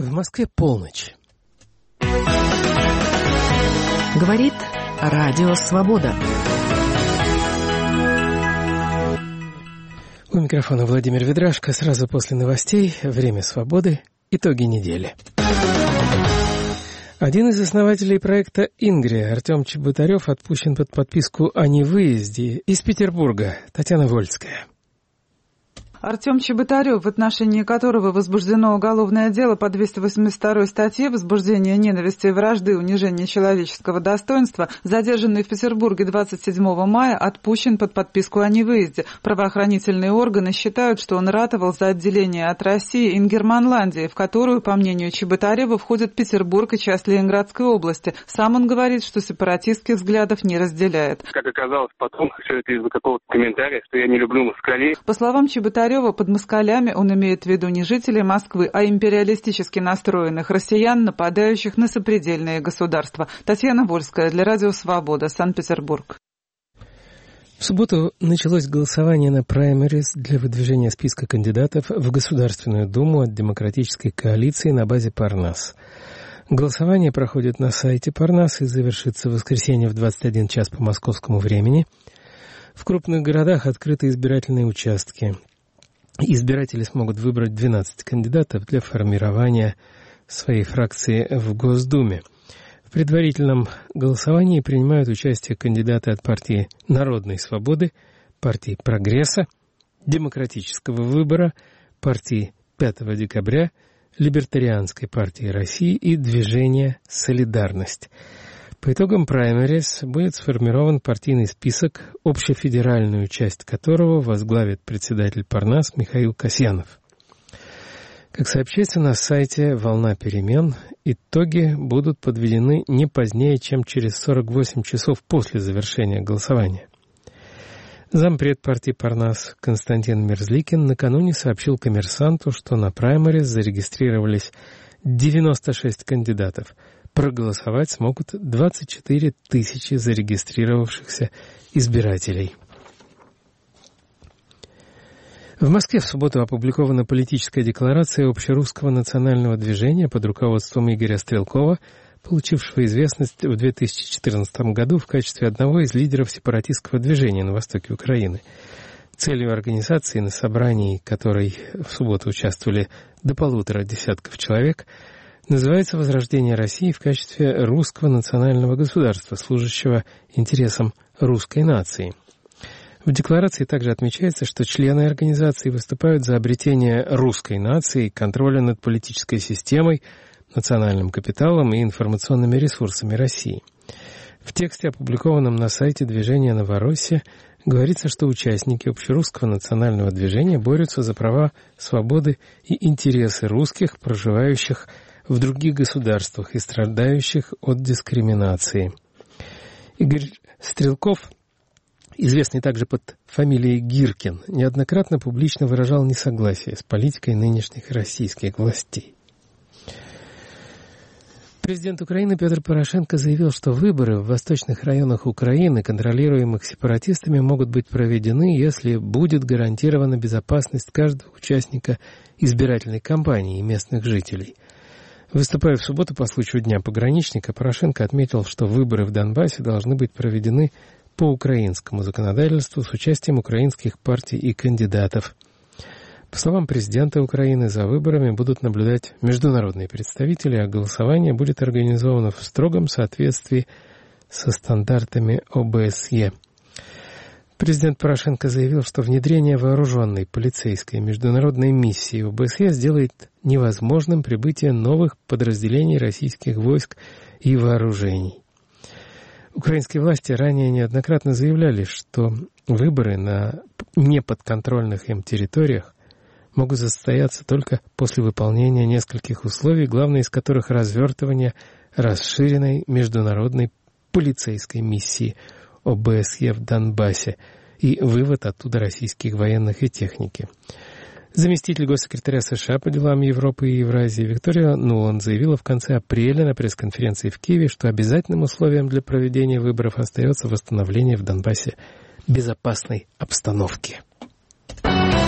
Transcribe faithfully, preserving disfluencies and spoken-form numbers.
В Москве полночь. Говорит Радио Свобода. У микрофона Владимир Ведрашко. Сразу после новостей «Время свободы. Итоги недели». Один из основателей проекта «Ингрия» Артем Чеботарев отпущен под подписку о невыезде из Петербурга. Татьяна Вольская. Артем Чеботарев, в отношении которого возбуждено уголовное дело по двести восемьдесят второй статье «Возбуждение ненависти и вражды, унижение человеческого достоинства», задержанный в Петербурге двадцать седьмого мая, отпущен под подписку о невыезде. Правоохранительные органы считают, что он ратовал за отделение от России Ингерманландии, в которую, по мнению Чеботарева, входят Петербург и часть Ленинградской области. Сам он говорит, что сепаратистских взглядов не разделяет. Как оказалось потом, все это из-за какого-то комментария, что я не люблю москалей. По словам Чеботарева, под москалями он имеет в виду не жителей Москвы, а империалистически настроенных россиян, нападающих на сопредельные государства. Татьяна Вольская для Радио Свобода, Санкт-Петербург. В субботу началось голосование на праймерис для выдвижения списка кандидатов в Государственную Думу от Демократической коалиции на базе Парнас. Голосование проходит на сайте Парнас и завершится в воскресенье в двадцать один час по московскому времени. В крупных городах открыты избирательные участки. Избиратели смогут выбрать двенадцать кандидатов для формирования своей фракции в Госдуме. В предварительном голосовании принимают участие кандидаты от партии Народной свободы, партии Прогресса, Демократического выбора, партии пятого декабря, Либертарианской партии России и Движения «Солидарность». По итогам праймерис будет сформирован партийный список, общефедеральную часть которого возглавит председатель Парнас Михаил Касьянов. Как сообщается на сайте «Волна перемен», итоги будут подведены не позднее, чем через сорок восемь часов после завершения голосования. Зампред партии Парнас Константин Мерзликин накануне сообщил «Коммерсанту», что на праймерис зарегистрировались девяносто шесть кандидатов. Проголосовать смогут двадцать четыре тысячи зарегистрировавшихся избирателей. В Москве в субботу опубликована политическая декларация Общерусского национального движения под руководством Игоря Стрелкова, получившего известность в две тысячи четырнадцатом году в качестве одного из лидеров сепаратистского движения на востоке Украины. Целью организации, на собрании которой в субботу участвовали до полутора десятков человек, называется «Возрождение России в качестве русского национального государства, служащего интересам русской нации». В декларации также отмечается, что члены организации выступают за обретение русской нации, контроля над политической системой, национальным капиталом и информационными ресурсами России. В тексте, опубликованном на сайте движения «Новороссия», говорится, что участники Общерусского национального движения борются за права, свободы и интересы русских, проживающих в других государствах и страдающих от дискриминации. Игорь Стрелков, известный также под фамилией Гиркин, неоднократно публично выражал несогласие с политикой нынешних российских властей. Президент Украины Петр Порошенко заявил, что выборы в восточных районах Украины, контролируемых сепаратистами, могут быть проведены, если будет гарантирована безопасность каждого участника избирательной кампании и местных жителей. Выступая в субботу по случаю Дня пограничника, Порошенко отметил, что выборы в Донбассе должны быть проведены по украинскому законодательству с участием украинских партий и кандидатов. По словам президента Украины, за выборами будут наблюдать международные представители, а голосование будет организовано в строгом соответствии со стандартами О Бэ С Е. Президент Порошенко заявил, что внедрение вооруженной полицейской международной миссии О Бэ С Е сделает невозможным прибытие новых подразделений российских войск и вооружений. Украинские власти ранее неоднократно заявляли, что выборы на неподконтрольных им территориях могут состояться только после выполнения нескольких условий, главное из которых развертывание расширенной международной полицейской миссии О Бэ С Е в Донбассе и вывод оттуда российских военных и техники. Заместитель госсекретаря США по делам Европы и Евразии Виктория Нуланд заявила в конце апреля на пресс-конференции в Киеве, что обязательным условием для проведения выборов остается восстановление в Донбассе безопасной обстановки.